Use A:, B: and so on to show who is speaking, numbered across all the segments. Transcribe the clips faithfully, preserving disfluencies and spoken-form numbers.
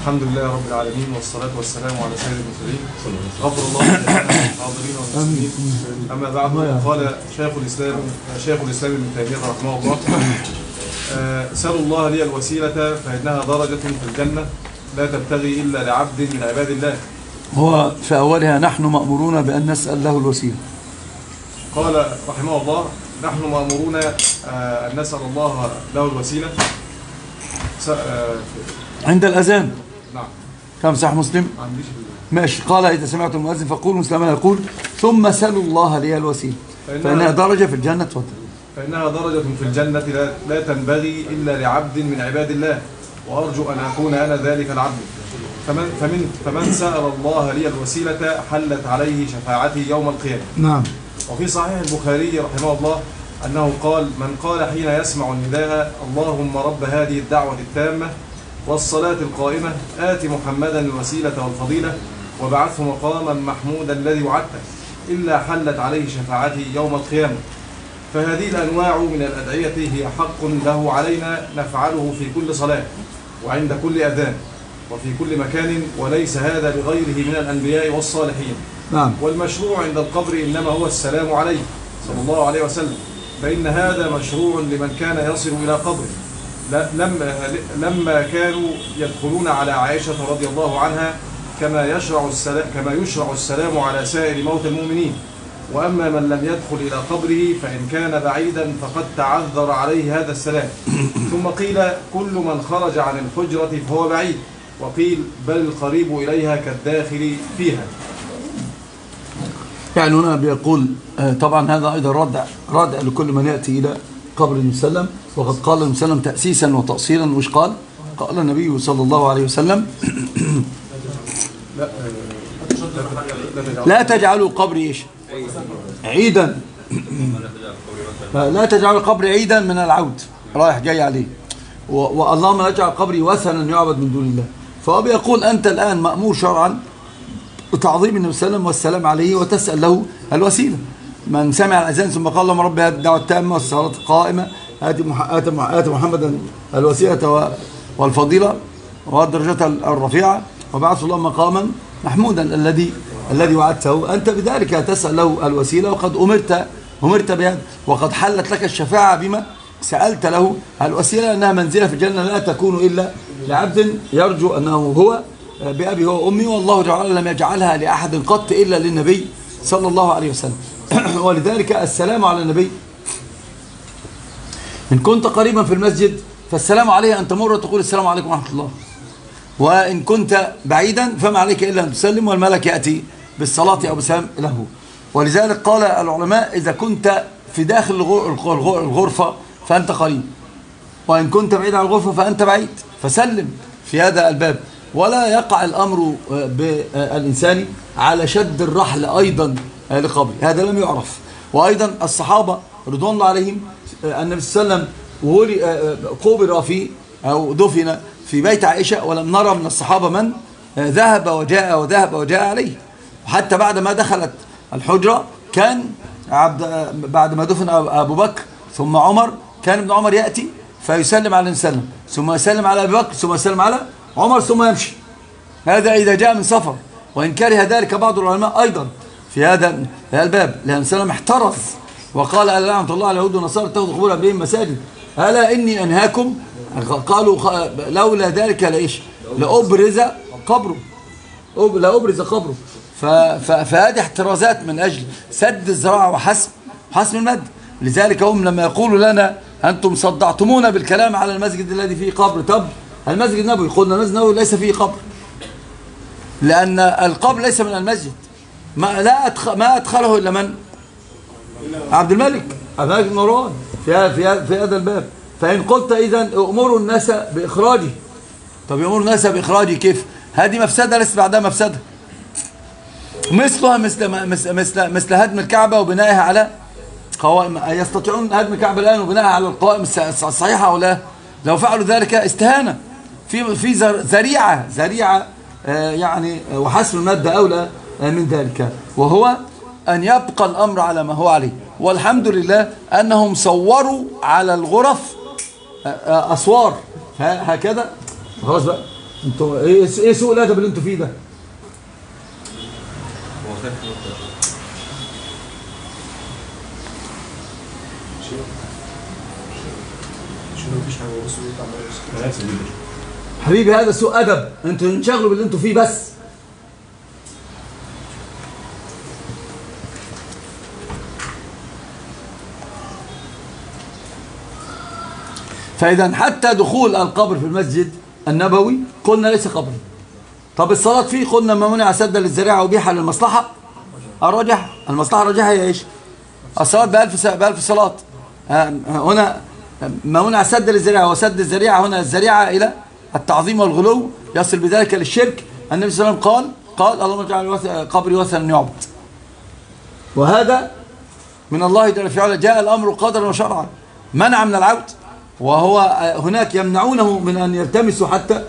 A: الحمد لله رب العالمين، والصلاة والسلام على سيد المرسلين. غفر الله لنا الحاضرين والمسلمين. أما بعد، قال شيخ الإسلام شيخ الإسلام ابن تيمية رحمه الله: سلوا الله لي الوسيلة فإنها درجة في الجنة لا تبتغي إلا لعبد من عباد الله.
B: هو في أولها نحن مأمورون بأن نسأل له الوسيلة.
A: قال رحمه الله: نحن مأمورون أن نسأل الله له الوسيلة
B: عند الأذان.
A: نعم.
B: كم صح مسلم؟ ماشي. قال: إذا سمعتم المؤذن فقولوا مثل ما يقول ثم سلوا الله لي الوسيلة فإنها درجة في الجنة. تفضل.
A: فإنها درجة في الجنة لا, لا تنبغي إلا لعبد من عباد الله، وأرجو أن أكون أنا ذلك العبد. فمن, فمن, فمن سأل الله لي الوسيلة حلت عليه شفاعتي يوم القيامة.
B: نعم.
A: وفي صحيح البخاري رحمه الله أنه قال: من قال حين يسمع النداء: اللهم رب هذه الدعوة التامة والصلاة القائمة آت محمدا الوسيلة والفضيلة وبعثه مقاما محمودا الذي وعدته، إلا حلت عليه شفاعتي يوم القيامة. فهذه الأنواع من الأدعية هي حق له علينا نفعله في كل صلاة وعند كل أذان وفي كل مكان، وليس هذا لغيره من الأنبياء والصالحين.
B: نعم.
A: والمشروع عند القبر إنما هو السلام عليه صلى الله عليه وسلم، فإن هذا مشروع لمن كان يصل إلى قبره. لما, لما كانوا يدخلون على عائشة رضي الله عنها كما يشرع السلام, كما يشرع السلام على سائر موتى المؤمنين. وأما من لم يدخل إلى قبره فإن كان بعيدا فقد تعذر عليه هذا السلام. ثم قيل: كل من خرج عن الحجرة فهو بعيد، وقيل: بل القريب إليها كالداخل فيها.
B: يعني هنا بيقول طبعا هذا أيضا ردع ردع لكل من يأتي إلى قبر النبي صلى الله عليه وسلم. وقد قال النبي صلى الله عليه وسلم تأسيسا وتأصيلا، وش قال؟ قال النبي صلى الله عليه وسلم: لا تجعلوا قبري ايش؟ عيدا. لا تجعلوا قبري عيدا من العود رايح جاي عليه، واللهم لا تجعل قبري وثنا يعبد من دون الله. فهو بيقول أنت الآن مأمور شرعا بتعظيم النبي صلى الله عليه وسلم والسلام عليه وتسأل له الوسيلة. من سمع الأذان ثم قال: اللهم رب هذه الدعوة التامة والصلاة القائمة آت محمدا الوسيلة والفضيلة والدرجة الرفيعة وبعث الله مقاما محمودا الذي الذي وعدته، أنت بذلك تسأل له الوسيلة، وقد أمرت أمرت بهذا، وقد حلت لك الشفاعة بما سألت له الوسيلة، أنها منزلة في الجنة لا تكون إلا لعبد يرجو أنه هو بأبي هو أمي، والله تعالى لم يجعلها لأحد قط إلا للنبي صلى الله عليه وسلم. ولذلك السلام على النبي، إن كنت قريبا في المسجد فالسلام عليه أن تمر وتقول: السلام عليكم ورحمة الله. وإن كنت بعيدا فما عليك إلا أن تسلم، والملك يأتي بالصلاة أو بسلام له. ولذلك قال العلماء: إذا كنت في داخل الغرفة فأنت قريب، وإن كنت بعيد عن الغرفة فأنت بعيد، فسلم في هذا الباب. ولا يقع الأمر بالإنسان على شد الرحل أيضا لقبر، هذا لم يعرف. وأيضا الصحابة رضوان الله عليهم، النبي صلى الله عليه وسلم قبر في أو دفن في بيت عائشة، ولم نرى من الصحابة من ذهب وجاء وذهب وجاء عليه. وحتى بعد ما دخلت الحجرة كان عبد بعد ما دفن أبو بكر ثم عمر، كان ابن عمر يأتي فيسلم على النبي ثم يسلم على أبي بكر ثم يسلم على عمر ثم يمشي. هذا إذا جاء من سفر، وإن كره ذلك بعض العلماء أيضا في هذا الباب، لأن سلم احترز وقال: ألا لعنة الله على اليهود والنصارى اتخذوا قبور أنبيائهم مساجد ألا إني أنهاكم. قالوا: لولا ذلك لإيش؟ لأبرز قبره لأبرز قبره. فهذه احترازات من أجل سد الزراعة وحسم حسم المد. لذلك هم لما يقولوا لنا: أنتم صدعتمونا بالكلام على المسجد الذي فيه قبر، طب المسجد النبوي قلنا المسجد النبوي ليس فيه قبر، لأن القبر ليس من المسجد، ما لا أدخل ما أدخله إلا من؟ عبد الملك عبد الملك بن مروان في في في هذا الباب. فإن قلت إذن أمروا الناس بإخراجه، طب يأمروا الناس بإخراجه كيف؟ هذه مفسدة ليست بعدها مفسدة. مثلها مثل مثل مثل, مثل هدم الكعبة وبنائها على قوائم. يستطيعون هدم الكعبة الآن وبنائها على القوائم الصحيحة أو لا؟ لو فعلوا ذلك استهانة في في ذريعة ذريعة يعني، وحسم المادة أولى من ذلك، وهو أن يبقى الأمر على ما هو عليه. والحمد لله أنهم صوروا على الغرف أسوار هكذا، خلاص بقى انتوا ايه ايه سوء الادب اللي انتوا فيه ده؟ حبيبي هذا سوء ادب، انتوا انشغلوا باللي انتوا فيه بس. فاذا حتى دخول القبر في المسجد النبوي قلنا ليس قبر. طب الصلاه فيه قلنا ما منع سدا للذريعه وبيحا للمصلحه الراجح. المصلحه الراجحه هي ايش؟ الصلاه بألف بألف صلاه. هنا ما منع سد للذريعه، وسد الذريعه هنا الذريعه الى التعظيم والغلو يصل بذلك للشرك. النبي صلى الله عليه وسلم قال قال اللهم اجعل قبري وثنا يعبد. وهذا من الله جل في علاه، جاء الامر قدرا وشرعا، منع من العود. وهو هناك يمنعونه من ان يلتمسوا حتى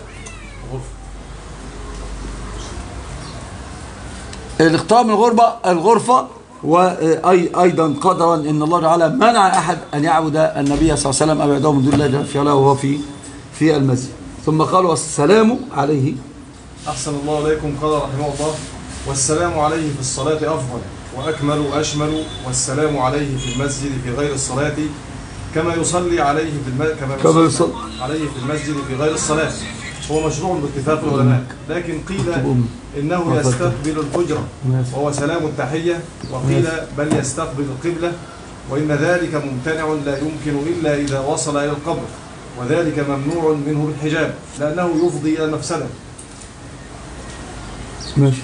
B: الاقتراب من الغربه الغرفه. وايضا قدرا ان الله تعالى منع احد ان يعبد النبي صلى الله عليه وسلم او يدعوه من دون الله جل في علاه وهو في في المسجد. ثم قال والسلام عليه.
A: احسن الله اليكم. قال رحمه الله والسلام عليه في الصلاه افضل واكمل واشمل، والسلام عليه في المسجد في غير الصلاه كما يصلي عليه في الم... كما يصلي عليه في المسجد في غير الصلاه. هو مشروع باتفاق العلماء، لكن قيل إنه يستقبل الحجرة وهو سلام التحية، وقيل بل يستقبل القبلة، وإن ذلك ممتنع لا يمكن إلا إذا وصل إلى القبر، وذلك ممنوع منه بالحجاب لأنه يفضي إلى المفسدة.
B: ماشي.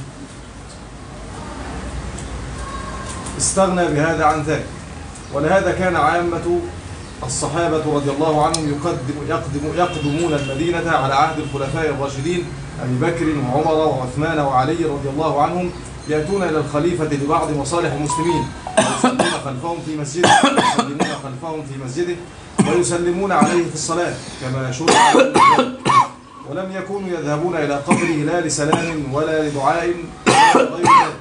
A: استغنى بهذا عن ذاك، ولهذا كان عامة الصحابة رضي الله عنهم يقدم يقدم يقدمون المدينة على عهد الخلفاء الراشدين أبي بكر وعمر وعثمان وعلي رضي الله عنهم، يأتون إلى الخليفة لبعض مصالح المسلمين ويصلون خلفهم في مسجده ويسلمون خلفهم في مسجده ويسلمون عليه في الصلاة كما شرع، ولم يكونوا يذهبون إلى قبره لا لسلام ولا لدعاء ولا غير ذلك.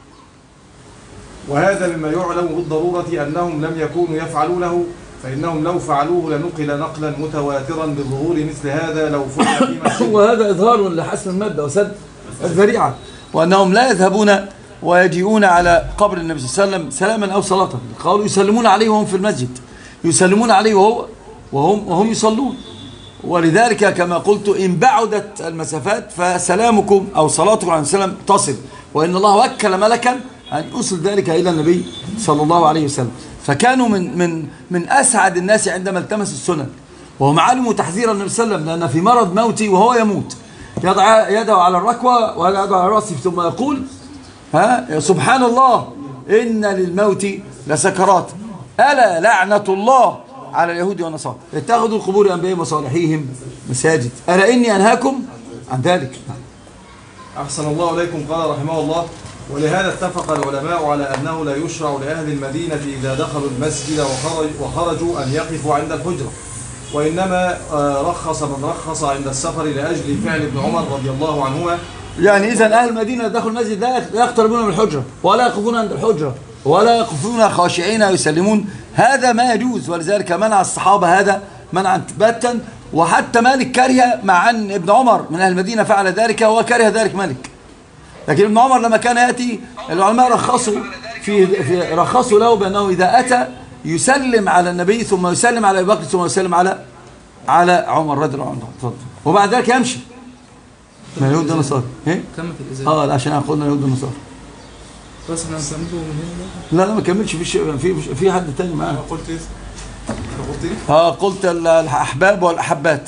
A: وهذا مما يعلم بالضرورة أنهم لم يكونوا يفعلونه، فإنهم لو فعلوه لنقل نقلا متواترا بظهور مثل هذا لو فعل في مسجد.
B: وهذا إظهار لحسن المادة وسد الذريعة، وأنهم لا يذهبون ويجيئون على قبر النبي صلى الله عليه وسلم سلاما أو صلاة. قالوا يسلمون عليه وهم في المسجد، يسلمون عليه وهو وهم وهم يصلون. ولذلك كما قلت إن بعدت المسافات فسلامكم أو صلاتكم عليه السلام تصل، وإن الله وكل ملكا أن يوصل ذلك إلى النبي صلى الله عليه وسلم. فكانوا من من من أسعد الناس عندما التمسوا السنن، وهم علموا تحذير النبي صلى الله عليه وسلم، لأن في مرض موتي وهو يموت يضع يده على الركوة ويضع على رأسه ثم يقول ها سبحان الله إن للموت لسكرات ألا لعنة الله على اليهود والنصارى اتخذوا قبور أنبيائهم وصالحيهم مساجد ألا إني أنهاكم عن ذلك.
A: أحسن الله إليكم. قال رحمه الله ولهذا اتفق العلماء على أنه لا يشرع لأهل المدينة إذا دخلوا المسجد وخرج وخرجوا أن يقفوا عند الحجرة، وإنما رخص من رخص عند السفر لأجل فعل ابن عمر رضي الله عنهما.
B: يعني إذا أهل المدينة دخلوا المسجد لا يقتربون من الحجرة ولا يقفون عند الحجرة ولا يقفون خاشعين ويسلمون، هذا ما يجوز. ولذلك منع الصحابة هذا منعا باتا، وحتى مالك كره، مع أن ابن عمر من أهل المدينة فعل ذلك وكره ذلك مالك. لكن ابن عمر لما كان يأتي العلماء رخصوا في, في رخصوا له بأنه إذا أتى يسلم على النبي ثم يسلم على أبي بكر ثم يسلم على على عمر رضي الله عنه، اتفضل، وبعد ذلك يمشي. ما يهود النصارى ايه؟
C: كمل في الإزالة.
B: اه عشان قلنا يهود النصارى.
C: بس احنا هنكمله من هنا.
B: لا لا ما كملش، في في في حد تاني معاه.
A: قلت ايه؟ قلت ايه؟
B: اه قلت الأحباب والأحبات.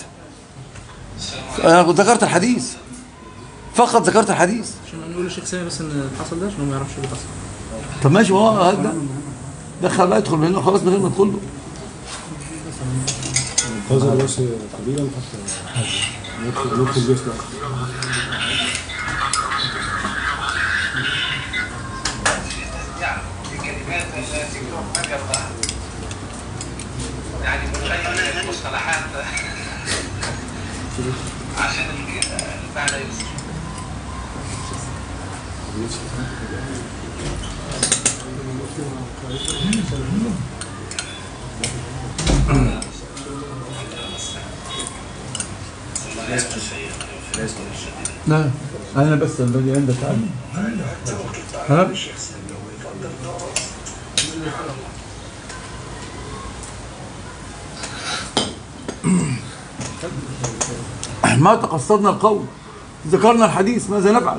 B: انا ذكرت الحديث فقط، ذكرت الحديث
C: عشان نقول للشيخ سامي بس ان اللي حصل ده عشان هو ما يعرفش اللي حصل.
B: طب ماشي، هو هذا دخل بقى يدخل منه خلاص من غير ما تدخل له.
D: انتظر بس قليلا حتى ندخل البيت بقى.
E: يعني بنغير المصطلحات عشان المعنى يوصل.
B: لا انا بس الذي عندك عني. ها ما تقصدنا القول، ذكرنا الحديث، ماذا نفعل؟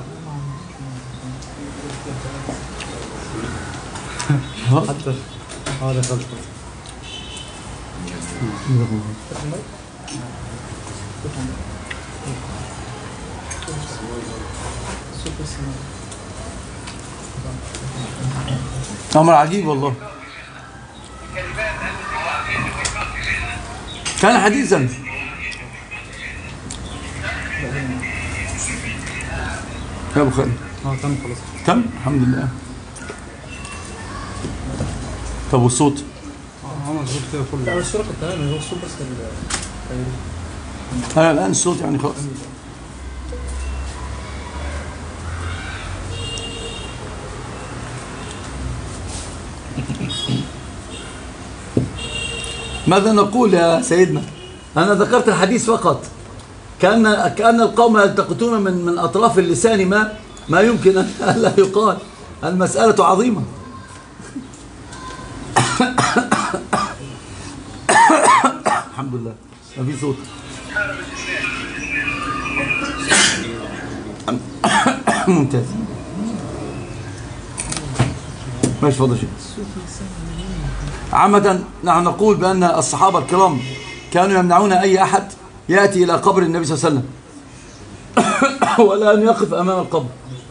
D: حتى هذا غلط.
B: أمر عجيب والله. كان حديثا. يا أبو خالد
D: اه تم خلاص.
B: تم الحمد لله. طب والصوت؟
D: اه انا زرت كده كله.
C: لا الصورة كانت تمام، هو الصوت بس ال-
B: أنا الآن الصوت يعني خلاص. ماذا نقول يا سيدنا؟ أنا ذكرت الحديث فقط، كأن كأن القوم يلتقطون من من أطراف اللسان ما ما يمكن أن لا يقال. المسألة عظيمة. الحمد لله ما في صوت. ممتاز. ماشي فضل شيء. عامة نحن نقول بأن الصحابة الكرام كانوا يمنعون أي أحد يأتي إلى قبر النبي صلى الله عليه وسلم ولا أن يقف أمام القبر.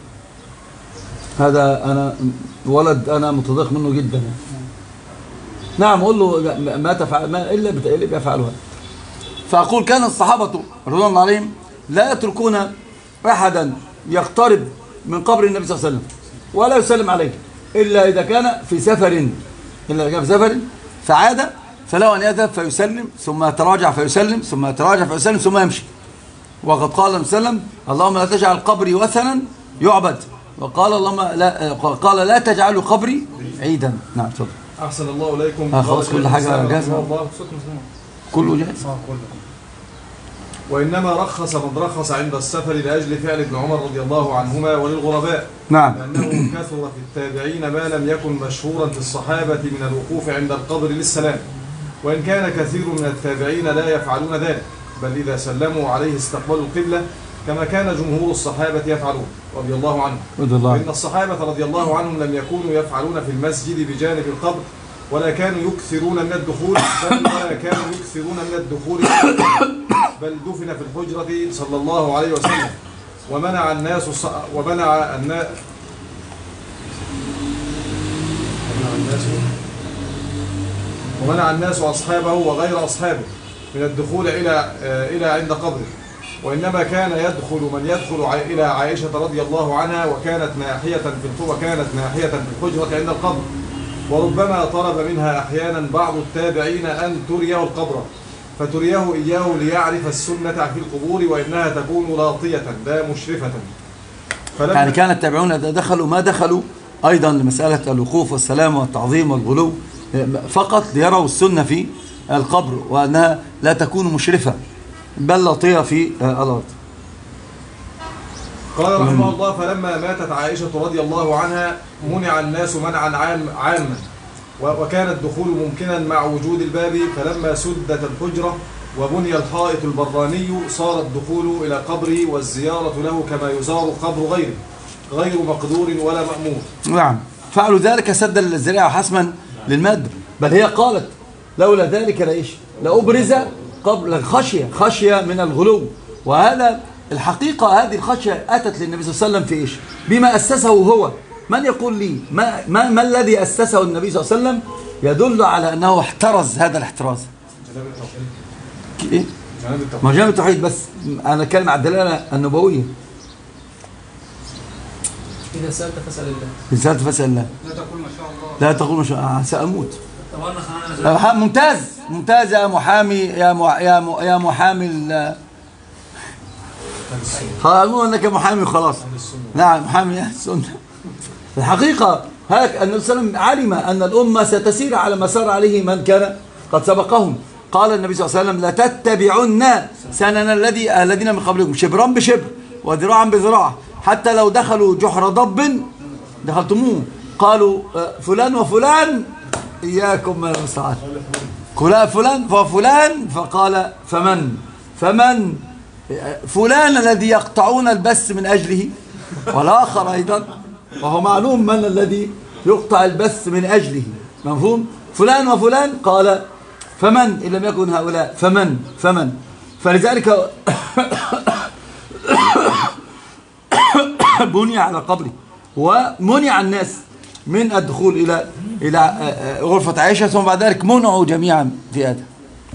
B: هذا أنا ولد أنا متضايق منه جدا. نعم قل له ما تفعل ما إلا اللي بيفعلها. فأقول كان الصحابة رضوان الله عليهم لا يتركون أحدا يقترب من قبر النبي صلى الله عليه وسلم ولا يسلم عليه إلا إذا كان في سفر، إلا إذا كان في سفر فعاد فله أن يذهب فيسلم ثم يتراجع فيسلم ثم يتراجع فيسلم ثم يمشي. وقد قال النبي صلى الله عليه وسلم اللهم لا تجعل قبري وثنا يعبد، وقال اللهم لا قال لا تجعلوا قبري عيدا. نعم تفضل.
A: أحسن الله إليكم.
B: آه خلاص كل حاجة جاهزة.
C: الصوت مسموع.
B: كله جاهز.
C: اه كله.
A: وإنما رخص من رخص عند السفر لأجل فعل ابن عمر رضي الله عنهما وللغرباء،
B: نعم.
A: لأنه كثر في التابعين ما لم يكن مشهورا في الصحابة من الوقوف عند القبر للسلام، وإن كان كثير من التابعين لا يفعلون ذلك، بل إذا سلموا عليه استقبلوا القبلة كما كان جمهور الصحابة يفعلون رضي الله عنهم. وإن الصحابة رضي الله عنهم لم يكونوا يفعلون في المسجد بجانب القبر، ولا كانوا يكثرون من الدخول بل ولا كانوا يكثرون من الدخول بل دفن في الحجرة صلى الله عليه وسلم، ومنع الناس الص... ومنع الناس ومنع الناس أصحابه وغير أصحابه من الدخول إلى إلى عند قبره، وإنما كان يدخل من يدخل إلى عائشة رضي الله عنها وكانت ناحية في وكانت ناحية في الحجرة عند القبر، وربما طلب منها أحيانا بعض التابعين أن تريه القبر فتريه إياه ليعرف السنة في القبور وإنها تكون لاطية لا مشرفة.
B: يعني كان التابعون إذا دخلوا ما دخلوا أيضا لمسألة الوقوف والسلام والتعظيم والغلو فقط ليروا السنة في القبر وأنها لا تكون مشرفة بل لاطية في الأرض.
A: قال رحمه الله فلما ماتت عائشة رضي الله عنها منع الناس منعا عام عاما، وكان الدخول ممكنا مع وجود الباب، فلما سدت الحجرة وبني الحائط البراني صار الدخول إلى قبره والزيارة له كما يزار قبر غيره غير مقدور ولا مأمور.
B: نعم فعلوا ذلك سدا للذريعة وحسما للمادة، بل هي قالت لولا ذلك لإيش لأبرز قبر خشية خشية من الغلو. وهذا الحقيقة هذه الخشية أتت للنبي صلى الله عليه وسلم في إيش بما أسسه هو. من يقول لي ما, ما, ما الذي أسسه النبي صلى الله عليه وسلم يدل على أنه احترز هذا الاحتراز. إيه؟ ما جانب التوحيد، بس أنا أتكلم على الدلالة النبوية.
C: إذا سألت فاسأل الله.
B: إذا سألت فاسأل الله.
C: لا تقول ما شاء الله.
B: لا تقول ما شاء الله سأموت.
C: طبعا
B: ممتاز ممتاز يا محامي يا مح يا م... يا محامي ال خلاص انك محامي خلاص. نعم محامي اهل السنه. الحقيقه هيك النبي صلى الله عليه وسلم علم ان الامه ستسير على ما سار عليه من كان قد سبقهم. قال النبي صلى الله عليه وسلم لتتبعن سنن الذي الذين من قبلكم شبرا بشبر وذراعا بذراع حتى لو دخلوا جحر ضب دخلتموه قالوا فلان وفلان إياكم من المستعان فلان ففلان فقال فمن فمن فلان الذي يقطعون البث من أجله والآخر أيضا وهو معلوم من الذي يقطع البث من أجله مفهوم فلان وفلان قال فمن إن لم يكن هؤلاء فمن فمن فلذلك بني على قبره ومنع الناس من الدخول إلى إلى غرفة عائشة ثم بعد ذلك منعوا جميعا في هذا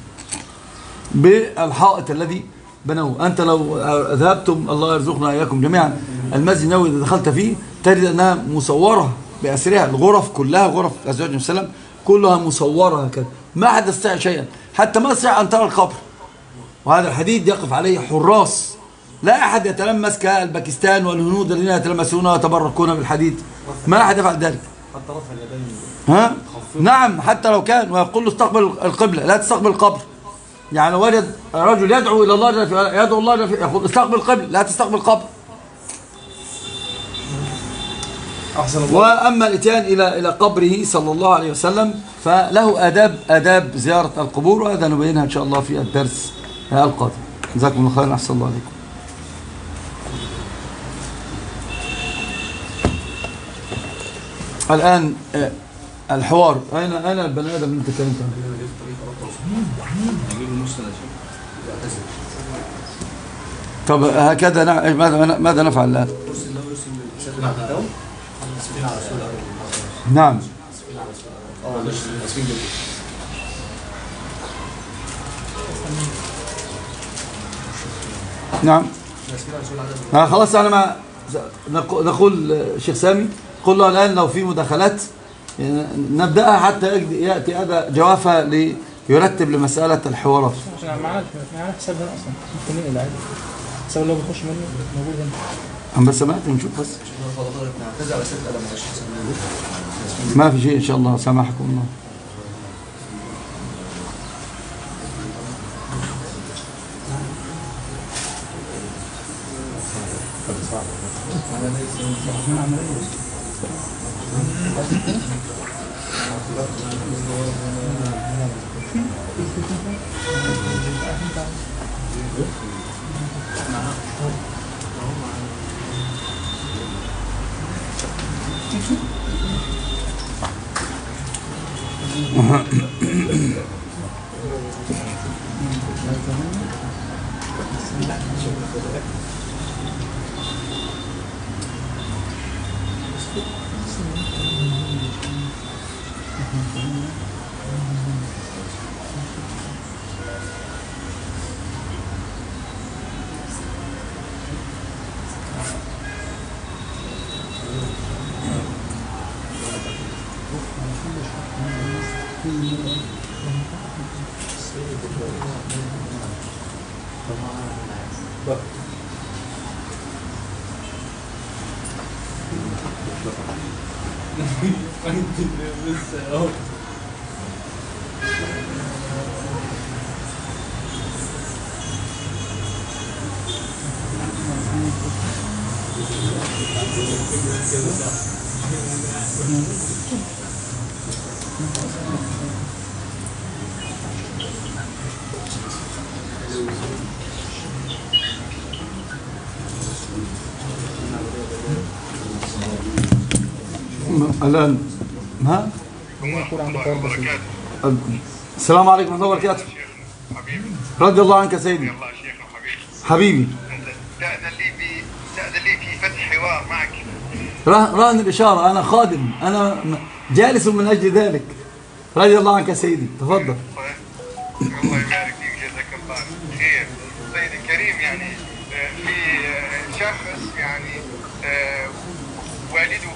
B: بالحائط الذي بنوه. أنت لو ذهبتم الله يرزقنا إياكم جميعا المسجد النبوي إذا دخلت فيه تجد أنها مصورة بأسرها الغرف كلها غرف أزواج النبي صلى الله عليه وسلم كلها مصورة هكذا ما حد يستطيع شيئا حتى ما يستطيع أن ترى القبر وهذا الحديد يقف عليه حراس لا أحد يتلمس كالباكستان والهنود الذين يتلمسون ويتبركون بالحديد ما أحد يفعل ذلك
A: حتى رفع اليدين
B: ها؟ نعم حتى لو كان ويقول له استقبل القبلة لا تستقبل القبر يعني لو وجد رجل يدعو إلى الله يدعو الله يقول استقبل القبلة لا تستقبل القبر
A: أحسن الله.
B: وأما الإتيان إلى إلى قبره صلى الله عليه وسلم فله آداب آداب زيارة القبور وهذا نبينها إن شاء الله في الدرس القادم جزاكم الله خيرا أحسن الله عليكم. الآن الحوار أين أين البني آدم اللي أنت تكلمت عنه؟ طب هكذا ماذا ماذا نفعل الآن؟ نعم نعم آه خلاص أنا ما نقول شيخ سامي قل له الآن لو في مداخلات نبدأها حتى يأتي هذا جوافة ليرتب لمسألة الحوارات.
C: معنا حساب هنا أصلا ممكن ننقل عادي حساب اللي هو بيخش منه موجود هنا.
B: أم بس سمعت نشوف بس ما في شيء إن شاء الله سامحكم الله. الآن ها السلام عليكم ورحمة الله وبركاته. رضي الله عنك سيدي حبيبي.
F: تأذن لي في تأذن لي في فتح حوار معك.
B: رهن الإشارة أنا خادم أنا جالس من أجل ذلك. رضي الله عنك سيدي تفضل.
F: الله يبارك فيك جزاك الله خير. سيدي الكريم يعني في شخص يعني والده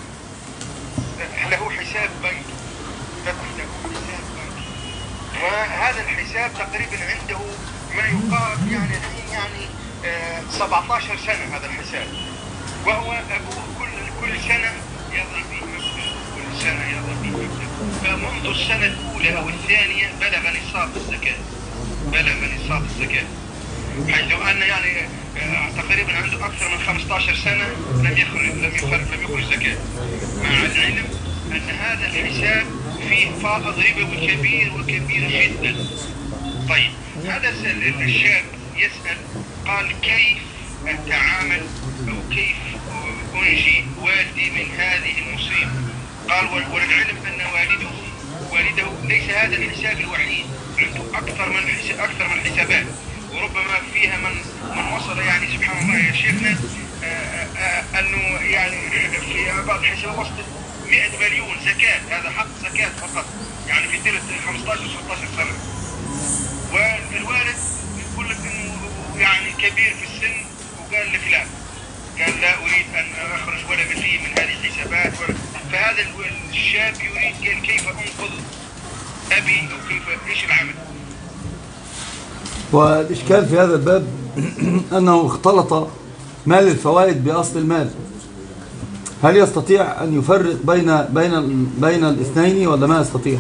F: له حساب بنكي فتح له حساب بنكي وهذا الحساب تقريبا عنده ما يقارب يعني الحين يعني سبعة عشر سنة هذا الحساب وهو أبوه كل كل سنة يضع فيه مبلغ كل سنة يضع فيه مبلغ فمنذ السنة الأولى أو الثانية بلغ نصاب الزكاة بلغ نصاب الزكاة حيث أن يعني تقريبا عنده أكثر من خمسة عشر سنة لم يخرج لم يخرج لم يخرج زكاة، مع العلم أن هذا الحساب فيه فائض ربوي كبير وكبير جدا. طيب هذا الشاب يسأل قال كيف أتعامل أو كيف أنجي والدي من هذه المصيبة؟ قال وللعلم أن والده والده ليس هذا الحساب الوحيد، عنده أكثر من أكثر من حسابات، وربما فيها من من وصل يعني سبحان الله يا شيخنا أنه يعني في بعض الحسابات وصلت مئة مليون زكاة، هذا حق زكاة فقط يعني في تلت خمسة عشر ستة عشر سنة. والوالد يقول لك انه يعني كبير في السن وقال لك لا، قال لا اريد ان اخرج ولا بشيء من هذه الحسابات ولا. فهذا الشاب يريد قال كيف انقذ ابي او كيف ايش العمل؟
B: والاشكال في هذا الباب انه اختلط مال الفوائد باصل المال. هل يستطيع ان يفرق بين بين بين الاثنين ولا ما يستطيع؟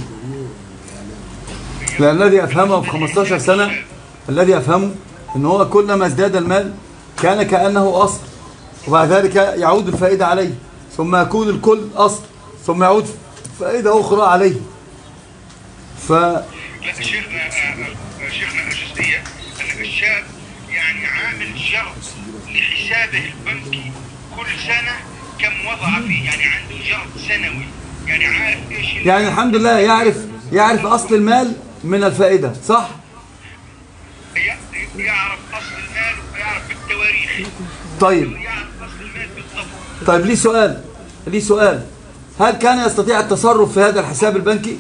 B: لأن الذي أفهمه في خمسة عشر سنة، الذي أفهمه أنه هو كلما ازداد المال كان كأنه أصل، وبعد ذلك يعود الفائدة عليه، ثم يكون الكل أصل، ثم يعود فائدة أخرى عليه. ف
F: لا شيخنا شيخنا الجزئية أن الشاب يعني عامل شرط لحسابه البنكي كل سنة كم وضع فيه، يعني عنده شرط سنوي، يعني عارف إيش
B: يعني الحمد لله يعرف يعرف أصل المال من الفائدة، صح؟
F: يعرف أصل المال ويعرف بالتواريخ.
B: طيب
F: يعرف أصل المال بالضبط.
B: طيب لي سؤال لي سؤال هل كان يستطيع التصرف في هذا الحساب البنكي؟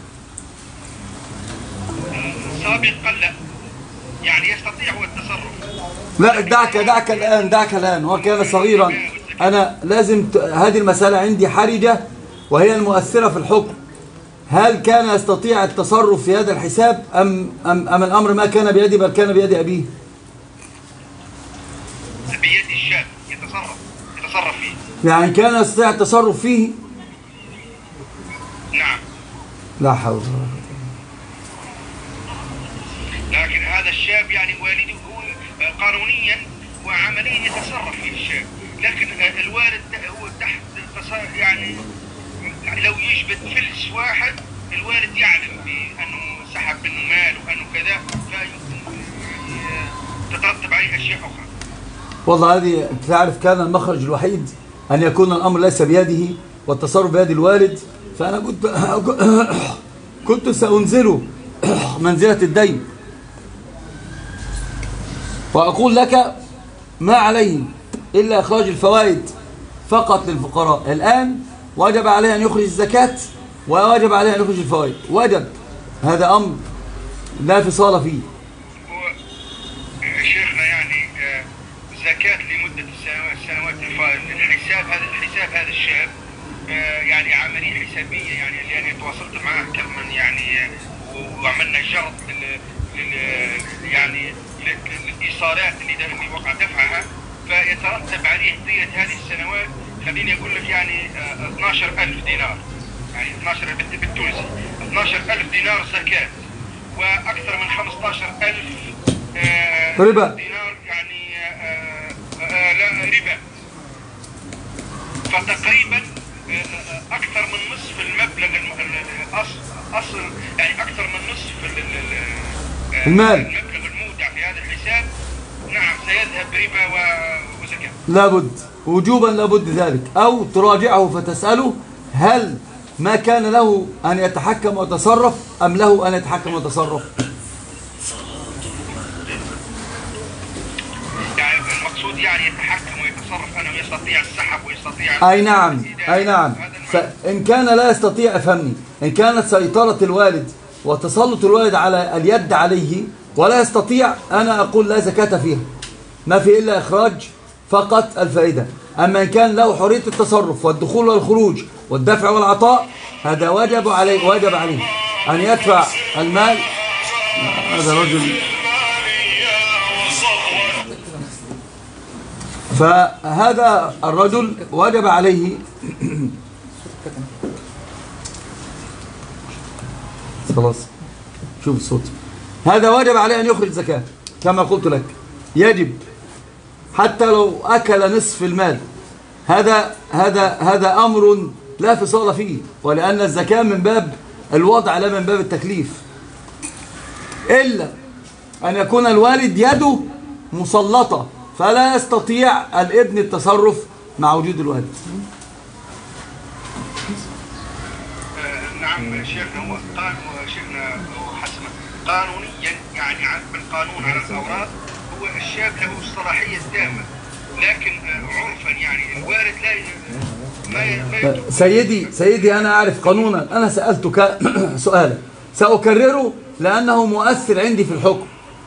F: سابقا لا، يعني يستطيع هو التصرف.
B: لا دعك دعك الآن دعك الآن وكان صغيرا. أنا لازم ت... هذه المسألة عندي حرجة وهي المؤثرة في الحكم. هل كان يستطيع التصرف في هذا الحساب أم, أم, أم الأمر ما كان بيدي بل كان بيد أبيه؟
F: بيد الشاب يتصرف يتصرف فيه.
B: يعني كان يستطيع التصرف فيه؟
F: نعم.
B: لا حول ولا قوة.
F: لكن هذا الشاب يعني والده قانونيا وعمليا يتصرف فيه الشاب، لكن الوالد هو تحت يعني لو يجبد فلس واحد الوالد يعلم بأنه سحب منه مال وأنه كذا فتترتب عليه أشياء أخرى.
B: والله هذه تعرف كان المخرج الوحيد أن يكون الأمر ليس بيده والتصرف بيد الوالد، فأنا كنت كنت سأنزله منزلة الدين وأقول لك ما عليه إلا إخراج الفوائد فقط للفقراء. الآن وجب عليه أن يخرج الزكاة ووجب عليه أن يخرج الفوائد، وجب، هذا أمر لا فصال فيه.
F: شيخنا يعني زكاة لمدة السنوات الحساب هذا الحساب هذا الشاب يعني عملية حسابية، يعني اللي يعني تواصلت معه كم من يعني وعملنا شرط لل يعني للإيصالات اللي اللي وقع دفعها، فيترتب عليه طيلة هذه السنوات خليني أقول لك يعني اثني عشر ألف دينار، يعني اثني عشر بالتونسي اثني عشر ألف دينار زكاة، وأكثر من خمسة عشر ألف آه
B: ربا
F: دينار يعني آه آه لا ربا، فتقريبا آه أكثر من نصف المبلغ الأصل أصل يعني أكثر من نصف
B: المال
F: المبلغ المودع في هذا الحساب نعم سيذهب ربا وزكاة.
B: لابد وجوبا لابد ذلك، أو تراجعه فتسأله هل ما كان له أن يتحكم ويتصرف أم له أن يتحكم ويتصرف.
F: يعني المقصود يعني يتحكم ويتصرف أنه يستطيع السحب ويستطيع
B: أي نعم أي نعم. فإن كان لا يستطيع افهمني، إن كانت سيطرة الوالد وتسلط الوالد على اليد عليه ولا يستطيع، أنا أقول لا زكاة فيها، ما في إلا إخراج فقط الفائدة. أما إن كان له حرية التصرف والدخول والخروج والدفع والعطاء هذا واجب عليه واجب عليه أن يدفع المال. هذا رجل فهذا الرجل وجب عليه خلاص شوف الصوت. هذا واجب عليه أن يخرج زكاة كما قلت لك، يجب حتى لو أكل نصف المال. هذا هذا هذا أمر لا فصال فيه، ولأن الزكاة من باب الوضع لا من باب التكليف، إلا أن يكون الوالد يده مسلطة فلا يستطيع الابن التصرف مع وجود الوالد.
F: نعم شيخنا، هو قانون شيخنا حسنا قانونيا يعني بالقانون على الأوراق هو الشاب له الصلاحية التامة، لكن عرفا يعني الوالد لا ما ما
B: سيدي سيدي أنا أعرف قانونا، أنا سألتك سؤالا سأكرره لأنه مؤثر عندي في الحكم.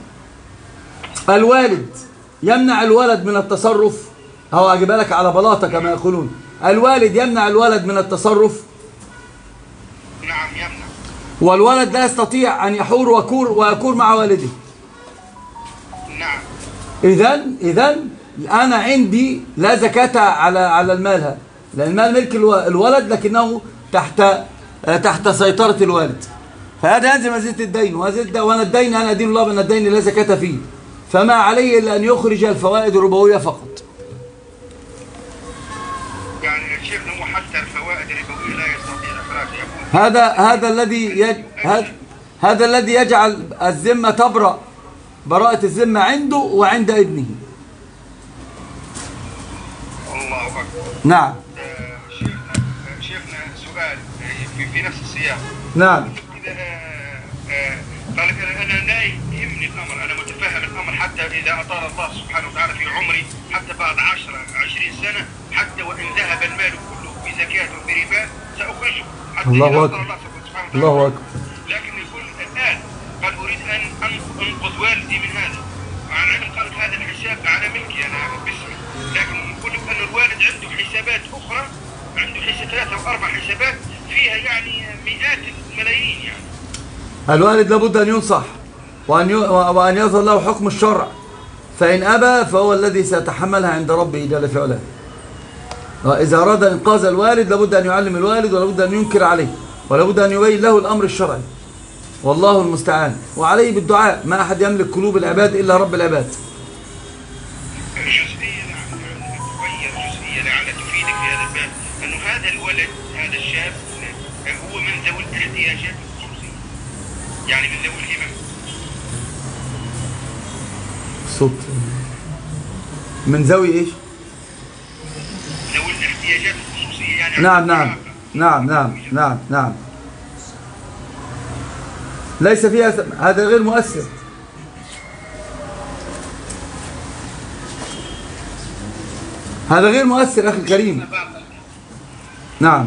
B: الوالد يمنع الولد من التصرف، أو أجيبها لك على بلاطة كما يقولون، الوالد يمنع الولد من التصرف.
F: نعم يمنع.
B: والولد لا يستطيع أن يحور وكور ويكور مع والده.
F: نعم.
B: إذن إذن أنا عندي لا زكاة على على المال هذا، لأن المال ملك الولد لكنه تحت تحت سيطرة الوالد، فهذا ينزل منزلة الدين، وأنا الدين أنا أدين الله بأن الدين لا زكاة فيه، فما عليه إلا أن يخرج الفوائد الربوية فقط.
F: يعني الشيخ هو حتى الفوائد الربوية لا يستطيع إخراجها.
B: هذا هذا الذي يج... هذا هذا الذي يجعل الذمة تبرأ براءة الذمة عنده وعند ابنه.
F: الله أكبر.
B: نعم.
F: آه شيخنا آه شيخنا سؤال في, في نفس السياق.
B: نعم.
F: إذا آه آه قال أنا لا يهمني الأمر، أنا متفهم الأمر حتى إذا أطال الله سبحانه وتعالى في عمري حتى بعد عشرة عشرين سنة، حتى وإن ذهب المال كله بزكاة وبربا سأخرجه حتى
B: الله
F: إذا
B: أكبر.
F: الله سبحانه وتعالى.
B: الله أكبر.
F: لكن يقول الآن قال أريد أن أنقذ والدي من هذا، وعن علم قال هذا الحساب على ملكي أنا باسمي، لكن يقول أن الوالد عنده حسابات أخرى، عنده حساب ثلاثة أو أربع حسابات فيها يعني مئات الملايين يعني.
B: الوالد لابد أن ينصح وأن ي... وأن يظهر له حكم الشرع، فإن أبى فهو الذي سيتحملها عند ربه جل في علاه. إذا أراد إنقاذ الوالد لابد أن يعلم الوالد، ولابد أن ينكر عليه، ولابد أن يبين له الأمر الشرعي، والله المستعان، وعليه بالدعاء. ما أحد يملك قلوب العباد إلا رب العباد.
F: جزئية تغير جزئية لعل تفيدك في هذا الباب، أنه هذا الولد هذا الشاب هو من ذوي الاحتياجات الخصوصية، يعني من ذوي الهمم.
B: صوت من ذوي إيش؟
F: ذوي الاحتياجات الخصوصية يعني.
B: نعم نعم نعم نعم نعم نعم ليس فيها س... هذا غير مؤثر. هذا غير مؤثر أخي الكريم. نعم.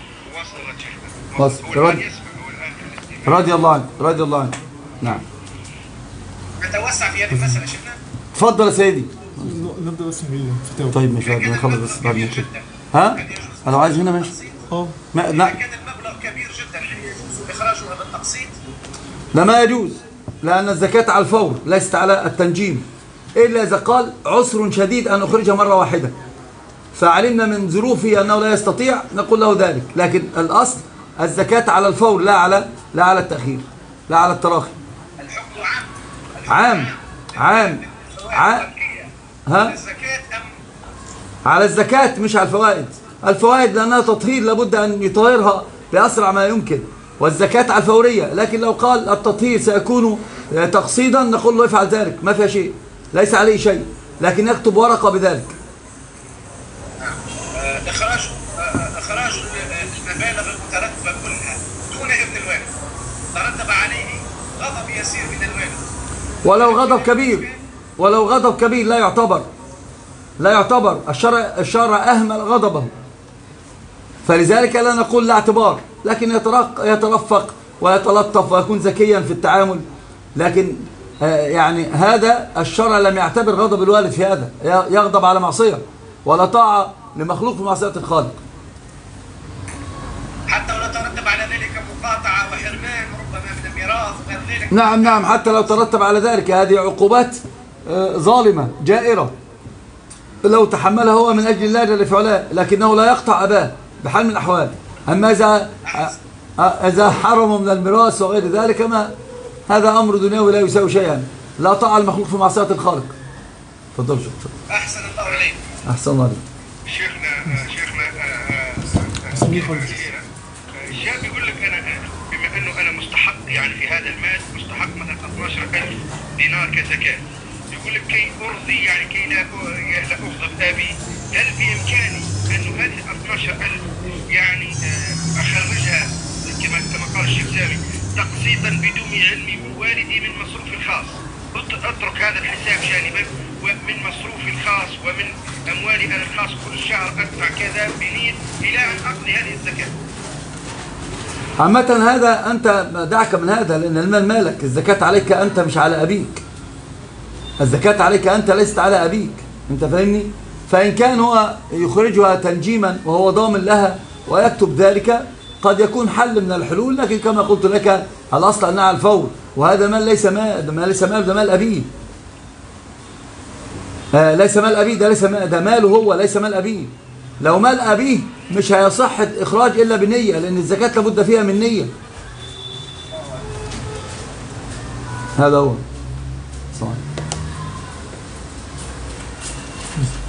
B: وصل. رضي... رضي الله عنه رضي الله عنه. نعم.
E: نتوسع في هذه المسألة شيخنا.
B: تفضل يا سيدي.
D: نبدأ بس في الفتاوى.
B: طيب مش بعد ما نخلص بس بعد ما كده. ها؟ أنا عايز هنا ماشي.
D: اه.
B: ما
E: إذا
B: لا.
E: كان المبلغ كبير جدا حين يجوز إخراجه بالتقسيط.
B: لا ما يجوز، لأن الزكاة على الفور ليست على التنجيم، إلا إذا قال عسر شديد أن أخرجها مرة واحدة، فعلمنا من ظروفه أنه لا يستطيع نقول له ذلك، لكن الأصل الزكاة على الفور لا على لا على التأخير، لا على التراخي.
E: الحكم عام.
B: عام عام عام ها؟
E: الزكاة أم
B: على الزكاة مش على الفوائد. الفوائد لأنها تطهير لابد أن يطهرها بأسرع ما يمكن، والزكاة على الفورية. لكن لو قال التطهير سيكون تقصيدا نقول له افعل ذلك، ما فيها شيء، ليس عليه شيء، لكن يكتب ورقة بذلك.
E: إخراج إخراج المبالغ المترتبة كلها دون ابن الوالد ترتب عليه غضب يسير من الوالد،
B: ولو غضب كبير، ولو غضب كبير لا يعتبر، لا يعتبر. الشرع الشرع أهمل غضبه، فلذلك لا نقول لا اعتبار، لكن يترفق ويتلطف ويكون ذكيا في التعامل. لكن يعني هذا الشرع لم يعتبر غضب الوالد في هذا، يغضب على معصية ولا طاعة لمخلوق في معصية الخالق.
E: حتى ولو ترتب على ذلك مقاطعة وحرمان ربما من الميراث وغير ذلك.
B: نعم نعم حتى لو ترتب على ذلك، هذه عقوبات ظالمة جائرة لو تحملها هو من أجل الله جل في علاه، لكنه لا يقطع أباه بحال من الأحوال. أما إذا إذا حرموا من الميراث وغير ذلك ما هذا أمر دنيوي لا يساوي شيئا، لا طاعة المخلوق في معصية الخالق. تفضل شكرا.
E: احسن الله عليك.
B: أحسن الله عليك.
F: شيخنا شيخنا الشاب يقول لك انا بما انه انا مستحق يعني في هذا المال مستحق مثلا اثناشر ألف دينار كزكاه، يقول لك كي ارضي يعني كي لا لا اغضب ابي، هل بامكاني انه هذه اثناشر ألف يعني اخرجها كما كما قال الشيخ سامي تقسيطا بدون علمي من والدي من مصروفي الخاص، اترك هذا الحساب جانبا ومن مصروفي الخاص ومن اموالي انا الخاص كل شهر ادفع كذا بنية الى ان اقضي هذه الزكاه.
B: عامة هذا أنت دعك من هذا، لأن المال مالك، الزكاة عليك أنت مش على أبيك. الزكاة عليك أنت ليست على أبيك، أنت فاهمني؟ فإن كان هو يخرجها تنجيما وهو ضامن لها ويكتب ذلك قد يكون حل من الحلول، لكن كما قلت لك الأصل أنها على الفور، وهذا مال ليس مال، ما ليس مال، ده مال أبيه. آه ليس مال أبيه، ده ليس مال، ده ماله هو، ليس مال أبيه. لو مال أبيه مش هيصح إخراج إلا بنية، لأن الزكاة لابد فيها من نية. هذا هو صحيح.